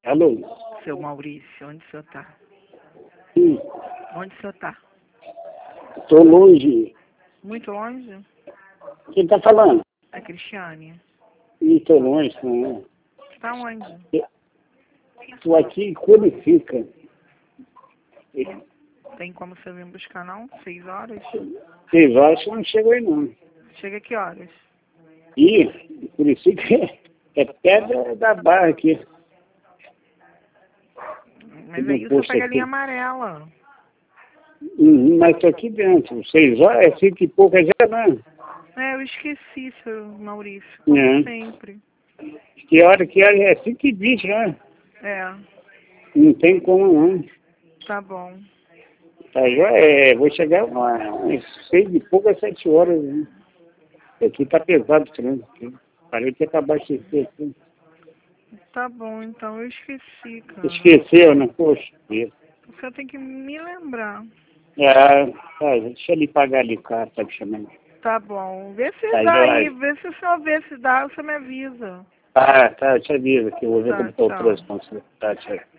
Alô? Seu Maurício, onde o senhor tá? Sim, Onde o senhor tá? estou longe. Muito longe? Quem está falando? É Cristiane. Estou longe, não Tá onde? é? Estou aqui em Curifica. Tem como você vir buscar não? 6 horas? 6 horas eu não chego aí não. Chega que horas? E Curifica é pedra da barra aqui. Mas No aí você posto pega a aqui. linha amarela. Mas estou aqui dentro. 6 horas é 5 e pouca já, não. É, eu esqueci, seu Maurício, como É. sempre. Que hora que é? É 5h20, né? É, Não tem como não. tá bom. Tá, vou chegar umas 6 e pouca, 7 horas. Né? Aqui tá pesado o trânsito. Parei que acabar de esquecer aqui. Tá bom, então eu esqueci, cara. Esqueceu, né? Poxa vida. O senhor tem que me lembrar. Deixa ele pagar ali o carro, tá me chamando. Tá bom. Vê se Tá, dá aí. joia. Vê se o senhor vê se dá, você me avisa. Tá, eu te aviso que eu vou ver Tá, como tá o tchau. trânsito. Tá, tchau.